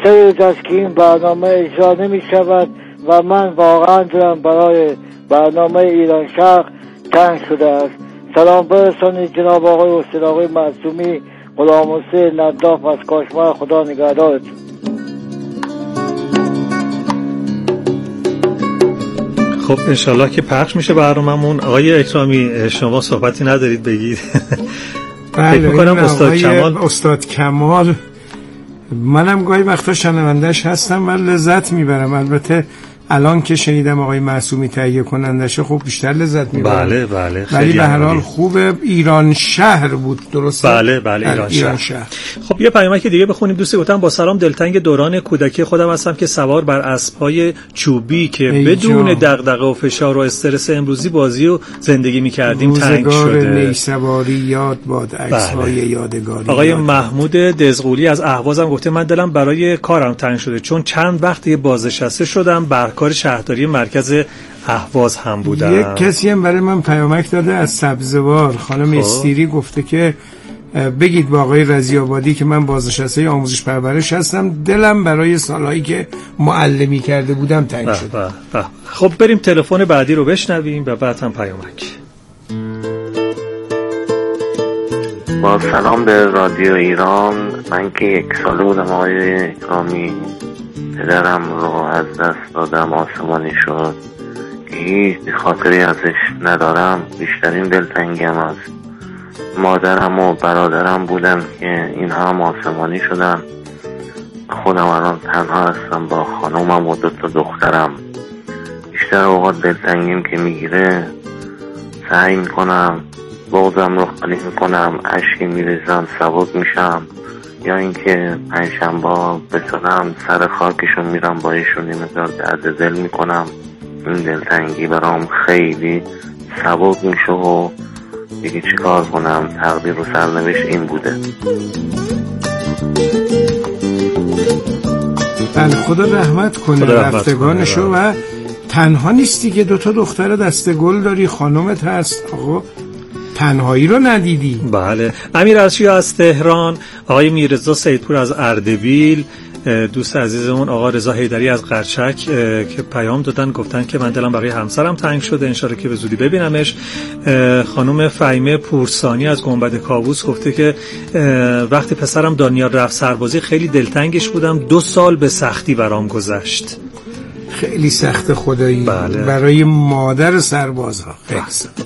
3 روز است که این برنامه اجرا نمی شود و من واقعا دلم برای برنامه ایران شرق تنگ شده است. سلام برسانید جناب آقای حسین آقای معصومی، غلام حسین نداف از کاشمر. خدا نگهدارتون. خب انشالله که پخش میشه برنامه‌مون. آقای اکرامی شما صحبتی ندارید بگید؟ بله، فکر می‌کنم استاد کمال منم گاهی وقتا شنونده‌اش هستم و لذت میبرم. البته الان که شنیدم آقای معصومی تهیه کنندشه خب بیشتر لذت میبرم. بله ولی به هر حال خوبه. ایران شهر بود درسته؟ بله ایران شهر. خب یه پیامک دیگه بخونیم. دوستی گفتم با سلام، دلتنگ دوران کودکی خودم هستم که سوار بر اسب‌های چوبی که بدون دغدغه و فشار و استرس امروزی بازی و زندگی می‌کردیم تنگ شده. روزگار نیسواری یاد باد، عکس‌های یادگاری. آقای محمود دزغولی از اهواز هم گفته من دلم برای کارم تنگ شده چون چند وقت بازنشسته شدم، کار شهرداری مرکز اهواز هم بودم. یک کسی هم برای من پیامک داده از سبزوار، خانم استیری، گفته که بگید با آقای رضی‌آبادی که من بازنشسته آموزش پرورش هستم، دلم برای سالهایی که معلمی کرده بودم تنگ شد. خب بریم تلفن بعدی رو بشنویم و بعد هم پیامک. با سلام به رادیو ایران. من که 1 ساله بودم آقای اکرامی، پدرم رو از دست دادم، آسمانی شد که هیچ خاطری ازش ندارم. بیشترین دلتنگیم از مادرم و برادرم بودن که اینها هم آسمانی شدن. خودم الان تنها هستم با خانومم و 2 دخترم. بیشتر اوقات دلتنگیم که میگیره سعی میکنم بغضم رو خالی میکنم، اشکی میریزم، سبک میشم، یا اینکه پنجشنبه بسنم سر خاکشون میرم با ایشون مقدار درد دل میکنم. این دلتنگی برام خیلی سبک میشه و دیگه چیکار کنم، تقدیر رو سرنوشت این بوده. بله خدا رحمت کنه رفتگانشو. و تنها نیستی که 2 دختر دسته گل داری، خانومت هست. آقا تنهایی رو ندیدی. بله. امیر ارشی از تهران، آقای میرزا سیدپور از اردبیل، دوست عزیزمون آقا رضا حیدری از قرچک که پیام دادن، گفتن که من دلم برای همسرم تنگ شده، انشالله که به زودی ببینمش. خانم فهیمه پورسانی از گنبد کاووس گفته که وقتی پسرم دانیال رفت سربازی خیلی دلتنگش بودم، 2 سال به سختی برام گذشت. خیلی سخت خدایی. بله. برای مادر سربازها خیلی سخت.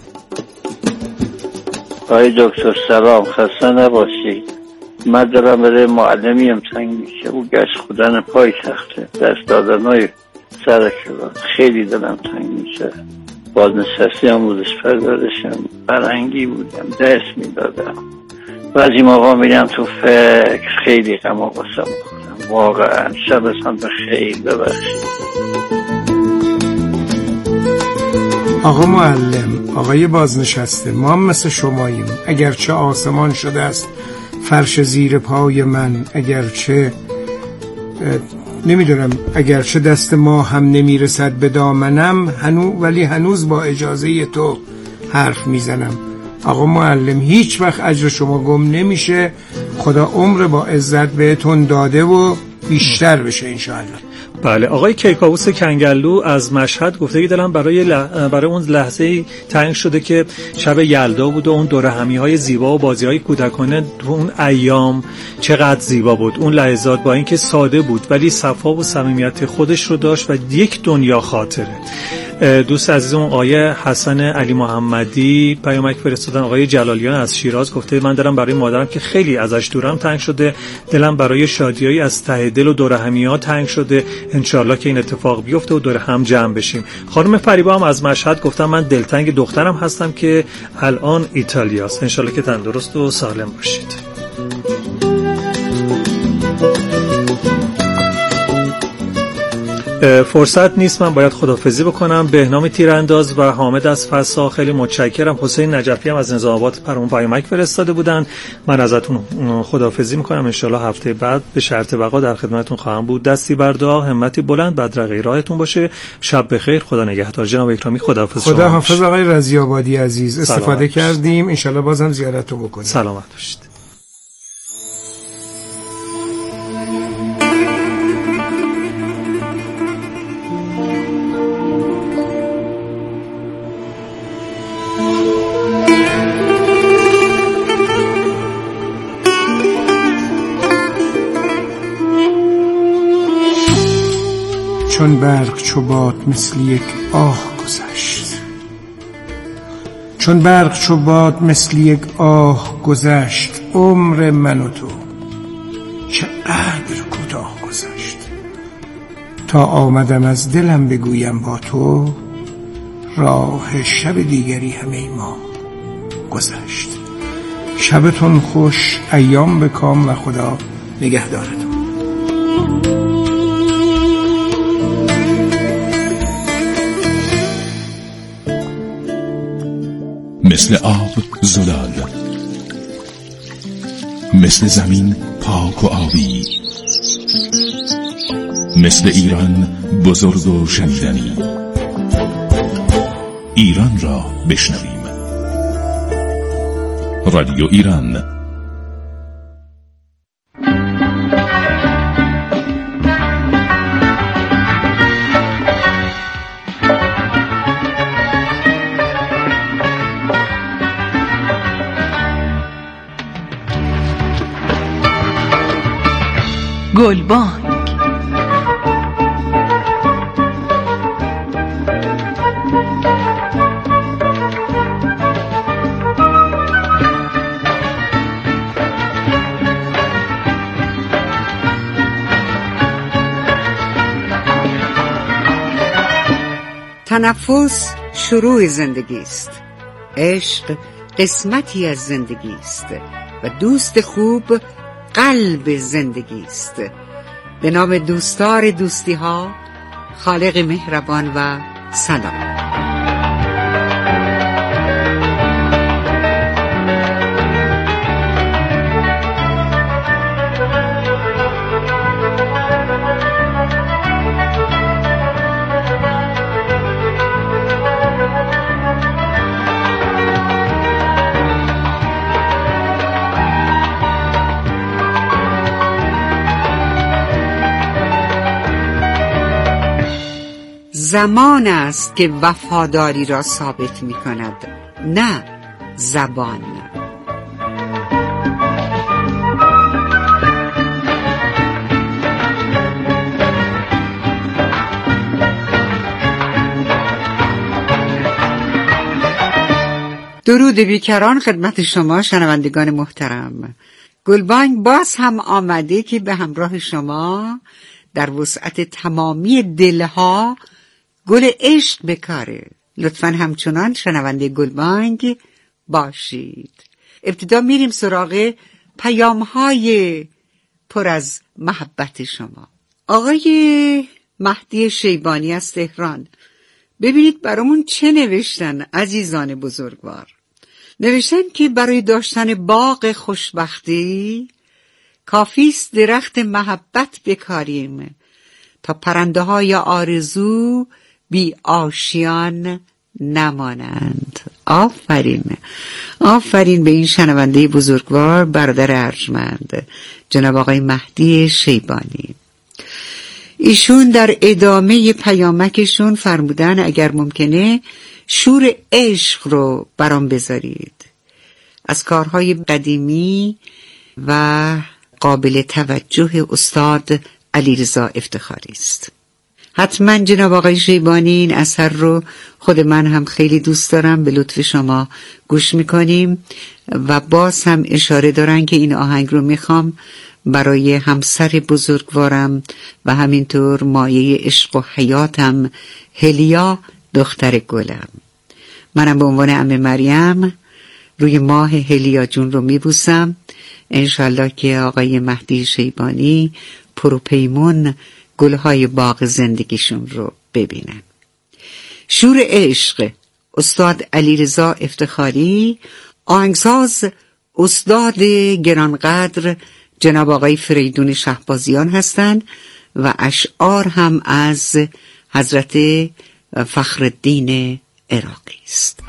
آقای دکتر سلام، خسته نباشید. من دارم برای معلمی هم تنگ میشه، او گشت خودن پای تخته، دست دادنهای سرک شدن، خیلی دلم تنگ میشه. بازنشسته آموزش پرورشم، فرهنگی بودم، درس میدادم. بعضی موقع میرم تو فکر، خیلی غم و غصه میخورم. واقعا شبتان بخیر، ببخشید. آقا معلم، آقای بازنشسته، ما هم مثل شماییم. اگرچه آسمان شده است فرش زیر پای من، اگرچه نمیدونم، اگرچه دست ما هم نمیرسد به دامنم، ولی هنوز با اجازه تو حرف میزنم. آقا معلم، هیچ وقت اجر شما گم نمیشه. خدا عمر با عزت بهتون داده و بیشتر بشه انشاءالله. بله. آقای کیکاووس کنگلو از مشهد گفته که دلم برای اون لحظه تنگ شده که شب یلدا بود و اون دوره همی‌های زیبا و بازی‌های کودکانه تو اون ایام چقدر زیبا بود. اون لحظات با اینکه ساده بود ولی صفا و صمیمیت خودش رو داشت و یک دنیا خاطره. دوست عزیزم آقای حسن علی محمدی پیامک فرستادن. آقای جلالیان از شیراز گفته من دلم برای مادرم که خیلی ازش دورم تنگ شده، دلم برای شادیایی از ته دل و دور همی‌ها تنگ شده، انشالله که این اتفاق بیفته و دور هم جمع بشیم. خانم فریبا هم از مشهد گفتن من دلتنگ دخترم هستم که الان ایتالیاست، انشالله که تندرست و سالم باشید. فرصت نیست، من باید خداحافظی بکنم. بهنام تیرانداز و حامد از فسا خیلی متشکرم. حسین نجفی هم از نظام آباد برام پیامک فرستاده بودن. من ازتون خداحافظی میکنم، ان شاءالله هفته بعد به شرط بقا در خدمتتون خواهم بود. دستی بر دعا، همتی بلند، بدرقه راهتون باشه. شب بخیر، خدا نگهدار. جناب اکرامی خداحافظ. خدا حافظ آقای رضی‌آبادی عزیز. استفاده کردیم، ان شاءالله بازم زیارتتون بکنیم. سلامت باشید. چون برق چو باد مثل یک آه گذشت، چون برق چو باد مثل یک آه گذشت. عمر من و تو چقدر کوتاه گذشت. تا آمدم از دلم بگویم با تو، راه شب دیگری همه ما گذشت. شبتون خوش، ایام به کام و خدا نگهدارتون. مثل آب زلال، مثل زمین پاک و آبی، مثل ایران بزرگ و شنیدنی. ایران را بشنویم. رادیو ایران. گلبانگ. تنفس شروع زندگی است. عشق قسمتی از زندگی است و دوست خوب قلب زندگی است. به نام دوستار دوستی ها، خالق مهربان و سلام. زمان است که وفاداری را ثابت می کند، نه زبان. درود بیکران خدمت شما شنوندگان محترم. گلبانگ باز هم آمده که به همراه شما در وسعت تمامی دلها گل عشق بکاره. لطفاً همچنان شنونده گلبانگ باشید. ابتدا میریم سراغ پیام‌های پر از محبت شما. آقای مهدی شیبانی از تهران، ببینید برامون چه نوشتن عزیزان بزرگوار. نوشتن که برای داشتن باغ خوشبختی کافیست درخت محبت بکاریم تا پرنده های آرزو بی آشیان نمانند. آفرین، آفرین به این شنونده بزرگوار، برادر ارجمند جناب آقای مهدی شیبانی. ایشون در ادامه پیامکشون فرمودن اگر ممکنه شور عشق رو برام بذارید. از کارهای قدیمی و قابل توجه استاد علیرضا افتخاری است. حتما جناب آقای شیبانی این اثر رو خود من هم خیلی دوست دارم، به لطف شما گوش میکنیم و باز هم اشاره دارن که این آهنگ رو میخوام برای همسر بزرگوارم و همینطور مایه عشق و حیاتم هلیا دختر گلم. منم به عنوان عمه مریم روی ماه هلیا جون رو میبوسم. انشالله که آقای مهدی شیبانی پروپیمون گلهای باغ زندگیشون رو ببینن. شور عشق استاد علیرضا افتخاری، آهنگساز استاد گرانقدر جناب آقای فریدون شهبازیان هستند و اشعار هم از حضرت فخرالدین عراقی است.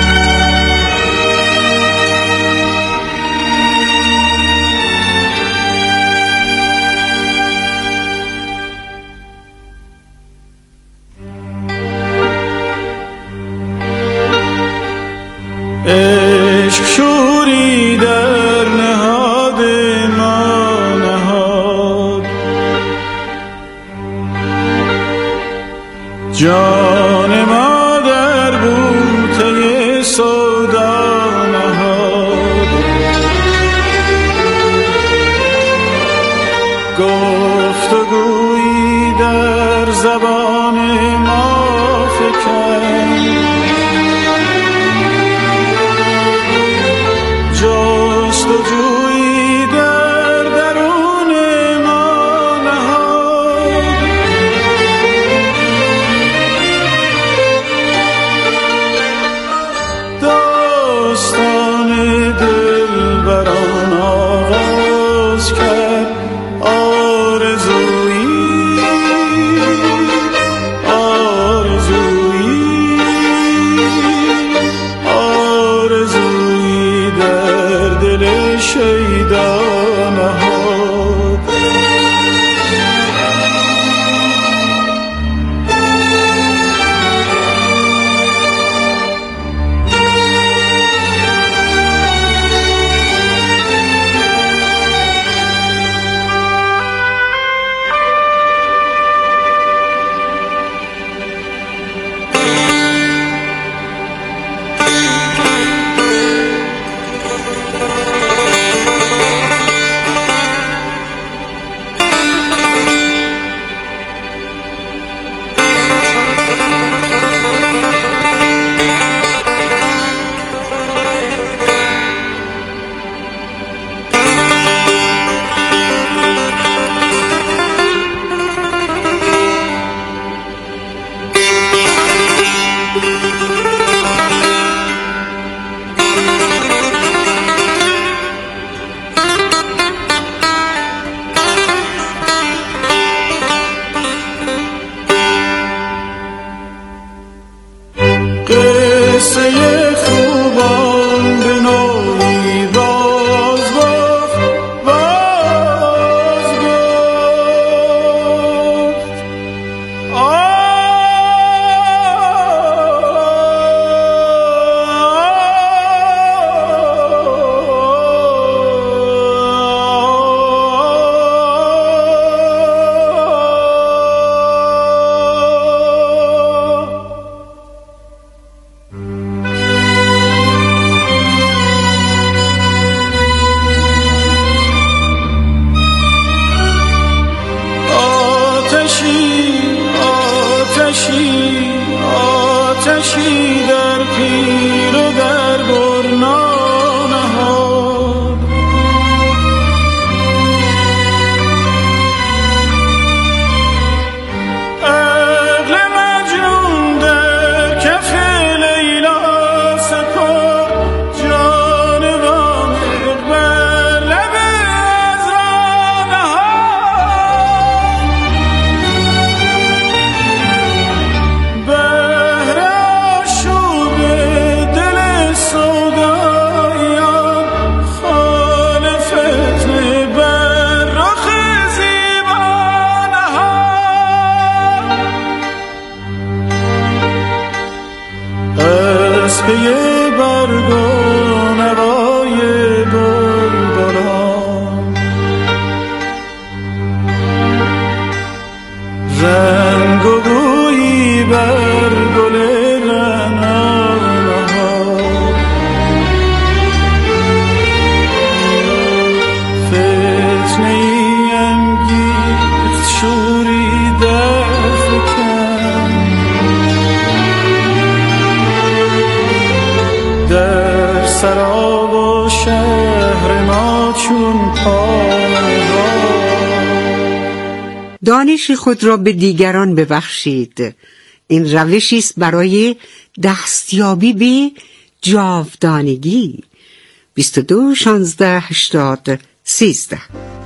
عشق شوری در نهاد ما نهاد، جان ما در بوته سودا نهاد. گفتگویی در زبان ما فکند، جستجویی در درون ما نهاد. داستان دلبران آغاز کرد، آرزویی در دل شیدا نهاد. قصه خوبان به نوعی باز گفت، باز گفت. آتشی در پیر و در برنا نهاد. عقل مجنون در کف لیلا سپرد، جان وامق بر لب عذرا نهاد. بهر آشوب دل سوداییان، خال فتنه بر رخ زیبا نهاد. از پی برگ و نوای بلبلان، رنگ و بویی بر گل رعنا نهاد. فتنه‌ای انگیخت، شوری درفکند، در سراب و شهر ما چون پایگاه. دانش خود را به دیگران ببخشید. این روشی است برای دستیابی به جاودانگی. 22 16 80 13.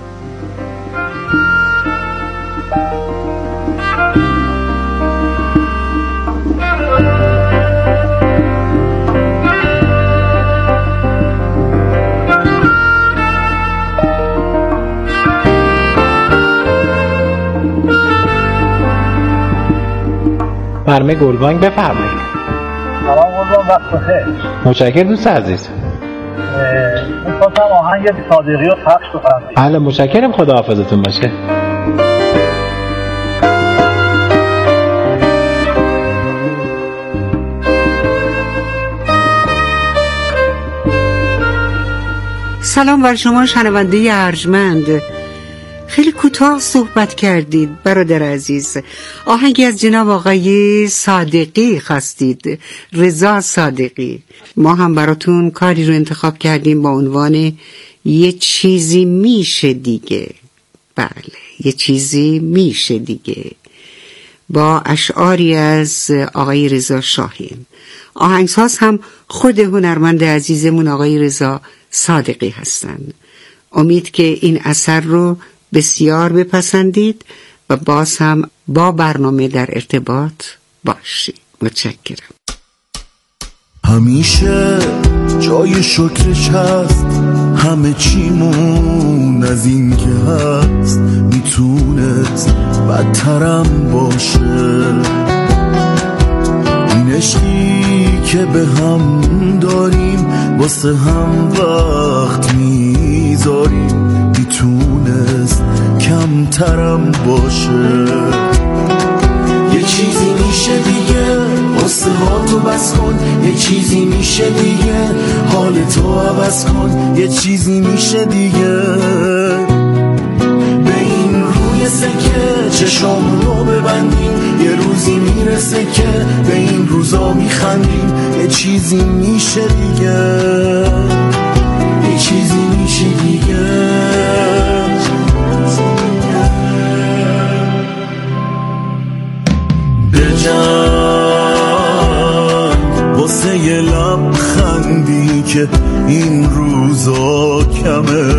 فرمه گلبانگ بفرمایید. سلام قربان، وقت بخیر. متشکرم دوست عزیز. می‌خواستم آهنگ صادقی رو پخش بکنم. بله متشکرم، خداحافظتون باشه. سلام بر شما شنونده ارجمند. خیلی کوتاه صحبت کردید برادر عزیز. آهنگی از جناب آقای صادقی خواستید، رضا صادقی. ما هم براتون کاری رو انتخاب کردیم با عنوان یه چیزی میشه دیگه. بله، یه چیزی میشه دیگه، با اشعاری از آقای رضا شاهین. آهنگساز هم خود هنرمند عزیزمون آقای رضا صادقی هستند. امید که این اثر رو بسیار بپسندید و باز هم با برنامه در ارتباط باشید. متشکرم. همیشه جای شکرش هست، همه چیمون از این که هست میتونست بدترم باشه. این عشقی که به هم داریم واسه هم وقت میذاریم میتونست کمترم باشه. یه چیزی میشه دیگه، واسه ها تو بس کن. یه چیزی میشه دیگه، حال تو عوض کن. یه چیزی میشه دیگه، به این روی سکه چشامونو ببندیم. یه روزی میرسه که به این روزا میخندیم. یه چیزی میشه دیگه، یه چیزی میشه دیگه. واسه یه لبخندی که این روزا کمه،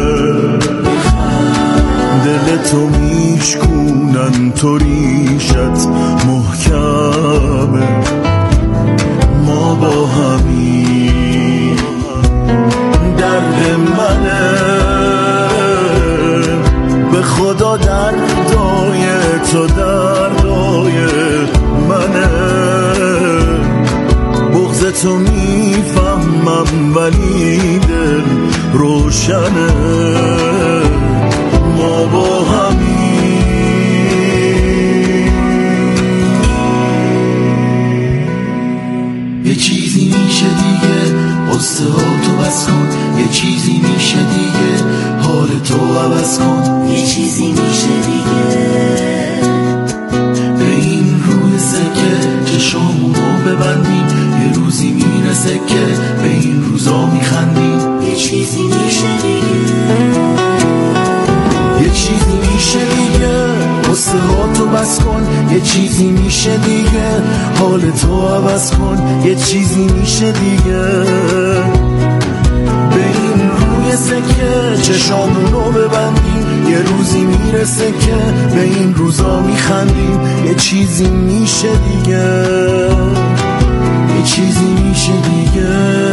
دلتو میشکونن تو ریشت محکمه. ما با همین درد منه، به خدا دردای تو دردای منه. بغض تو میفهمم ولی دل روشنه. ما با همین یه چیزی میشه دیگه، قصه ها تو بس کن. یه چیزی میشه دیگه، حال تو عوض کن. یه چیزی میشه دیگه، به این روی سکه چشامونو ببندیم. یه روزی میرسه که به این روزا میخندیم. یه چیزی میشه دیگه، یه چیزی میشه دیگه، قصه ها تو بس کن. یه چیزی میشه دیگه، حال تو عوض کن. یه چیزی میشه دیگه، به این روی سکه چشامونو ببندیم. یه روزی میرسه که به این روزا میخندیم. یه چیزی میشه دیگه، یه چیزی میشه دیگه.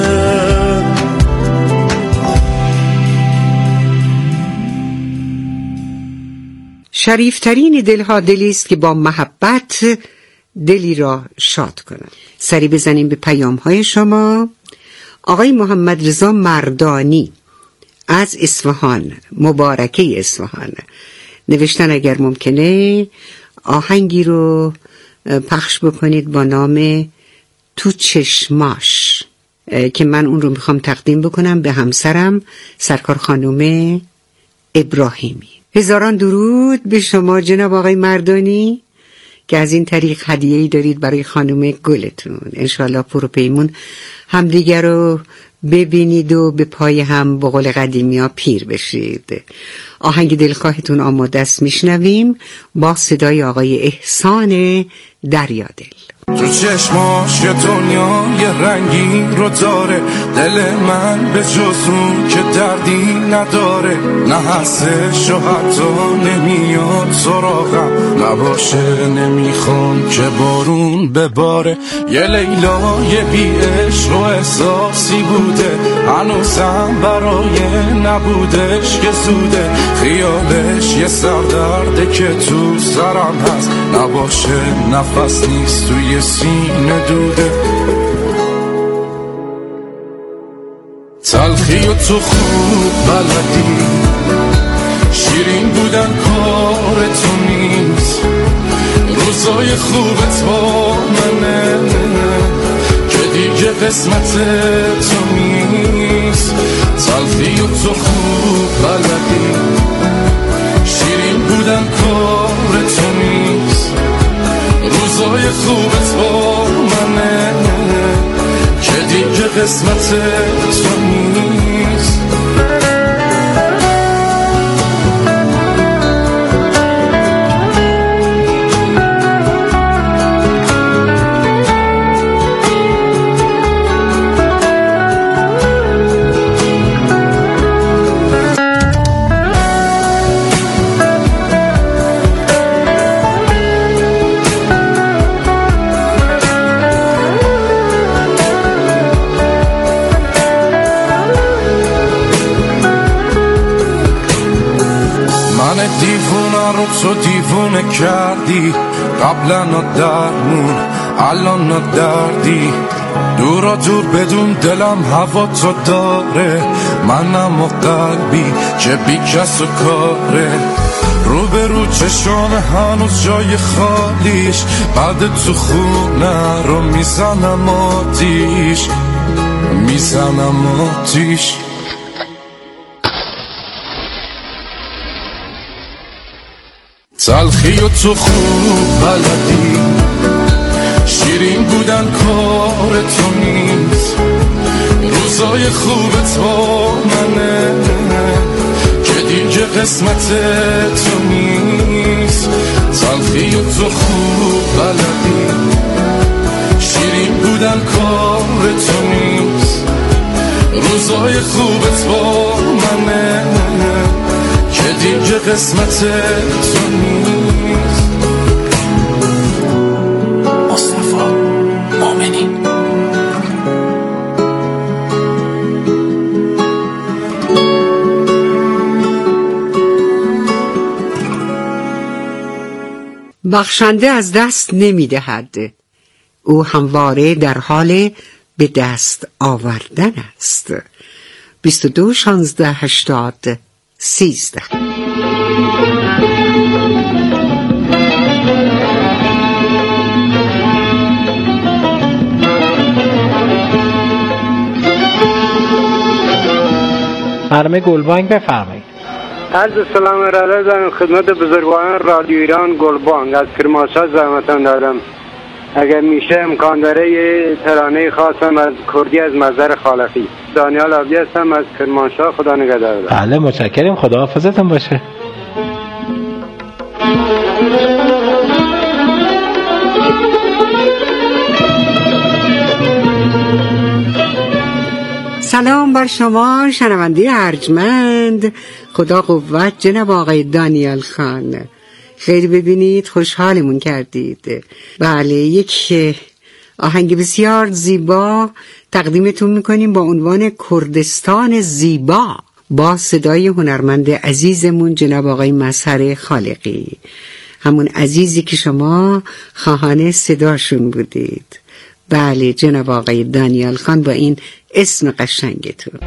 شریفترین دلها دلی است که با محبت دلی را شاد کنند. سری بزنیم به پیام‌های شما. آقای محمد رضا مردانی از اصفهان، مبارکه اصفهان، نوشتن اگر ممکنه آهنگی رو پخش بکنید با نام تو چشماش، که من اون رو میخوام تقدیم بکنم به همسرم سرکار خانم ابراهیمی. هزاران درود به شما جناب آقای مردانی که از این طریق هدیه‌ای دارید برای خانم گلتون. انشالله پروپیمون همدیگر رو ببینید و به پای هم به قول قدیمی ها پیر بشید. آهنگ دلخواهتون آماده است، میشنویم با صدای آقای احسان دریادل. تو چشماش یه دنیا یه رنگی رو داره، دل من به جز اون که دردی نداره. نه هستش و حتی نمیاد سراغم، نباشه نمیخوام که بارون بباره. یه لیلای بی عشق و احساسی بوده، هنوزم برای نبودش که زوده. خیالش یه سردرده که تو سرم هست، نباشه نفس نیست توی سینه دوده. تلخی و تو خوب بلدی، شیرین بودن کار تو نیست. روزای خوبت با منه که دیگه قسمت تو نیست. تلخی و تو خوب بلدی، شیرین بودن کار تو نیست، روزای خوبت با منه که دیگه قسمت تو نیست. دیوونه رو تو دیوونه کردی، قبلا درمون الان دردی، دورا دور بدون دلم هوا تو داره، منم و قلبی که بی کس و کاره، رو به رو چشام هنوز جای خالیش، بعد تو خونه رو میزنم آتیش، میزنم آتیش. تلخی و تو خوب بلدی، شیرین بودن کار تو نیست، روزای خوبت با منه که دیگه قسمت تو نیست. تلخی و تو خوب بلدی، شیرین بودن کار تو نیست، روزای خوبت با منه که دیگه قسمت تو نیست. مصطفی مومنی. بخشنده از دست نمی دهد، او همواره در حال به دست آوردن است. 22 16 80 13. برنامه گلبانگ بفرمایید. عرض سلام ارائه دارم خدمت بزرگواران رادیو ایران گلبانگ از کرمانشاه زحمتان دارم. اگر میشه امکان داره یه ترانه خاصم از کردی از مظهر خالقی. دانیال آبی هستم از کرمانشاه. خدا نگهدار. بله متشکرم، خدا حافظتون باشه. سلام بر شما شنونده ارجمند. خدا قوت جناب آقای دانیال خان. خیلی ببینید خوشحالمون کردید. بله، یک آهنگ بسیار زیبا تقدیمتون میکنیم با عنوان کردستان زیبا، با صدای هنرمند عزیزمون جناب آقای مظهر خالقی، همون عزیزی که شما خواهان صداشون بودید. بله جناب آقای دانیال خان با این اسم قشنگتون.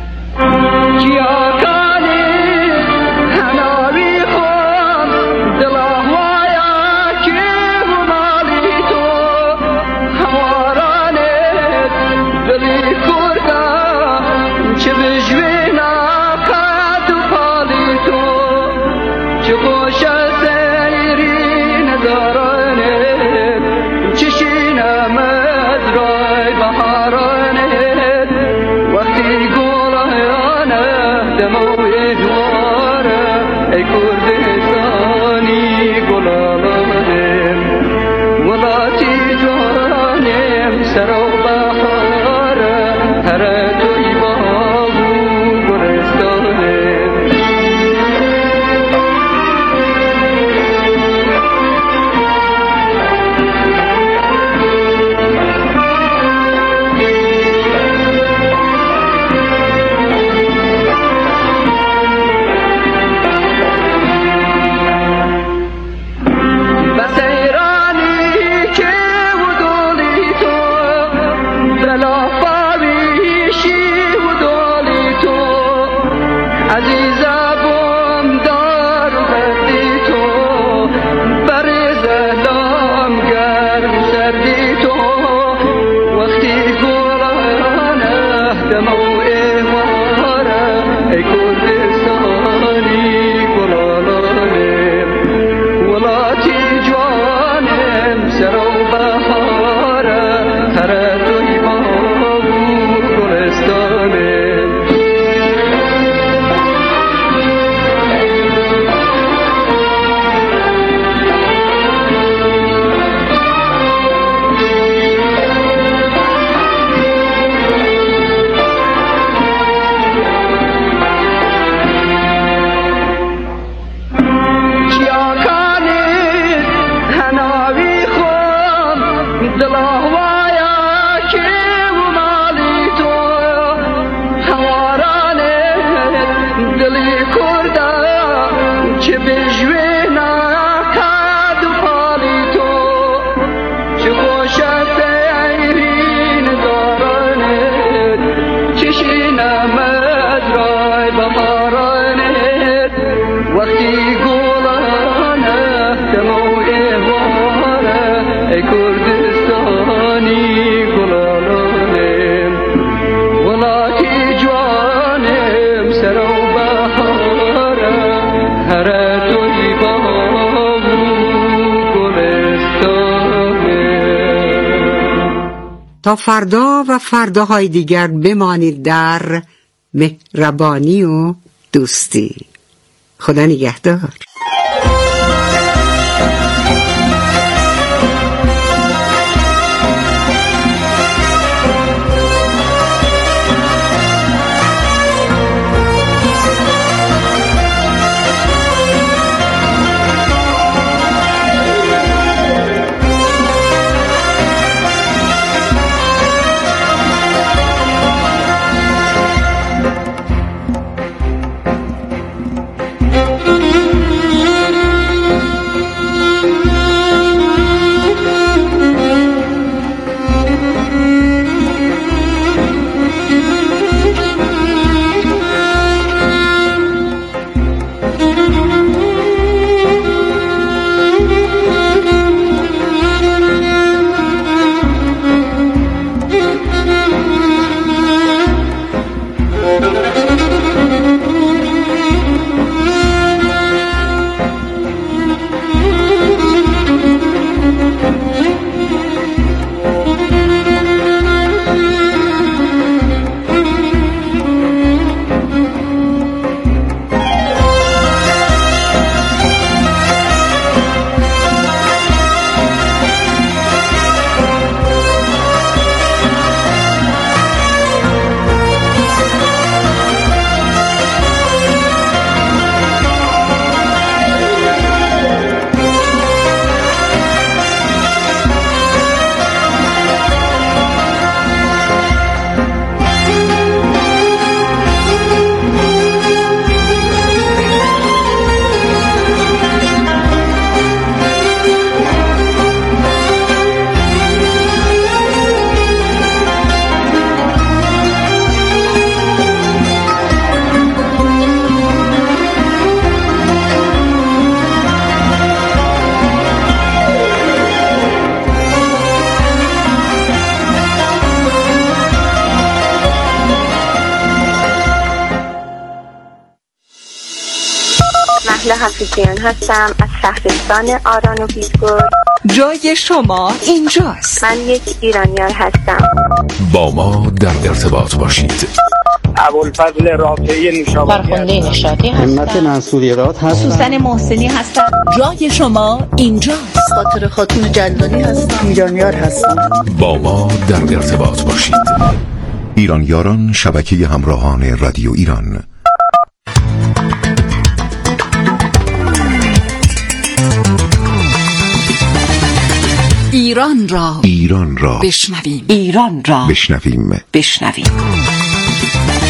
تا فردا و فرداهای دیگر بمانید در مهربانی و دوستی. خدا نگهدار. حفیظیان هستم از شهرستان آران و پیشگور. جای شما اینجاست. من یک ایرانیار هستم. با ما در ارتباط باشید. ابوالفضل رافعی نوشابادی، فرخنده نشاطی هستم. همت منصوریرات هستم. سوسن محسنی هستم. جای شما اینجاست. خاطر خاتون جلانی هستم. ایرانیار هستم. با ما در ارتباط باشید. ایرانیاران، شبکه همراهان رادیو ایران. ایران را بشنویم. ایران را بشنویم.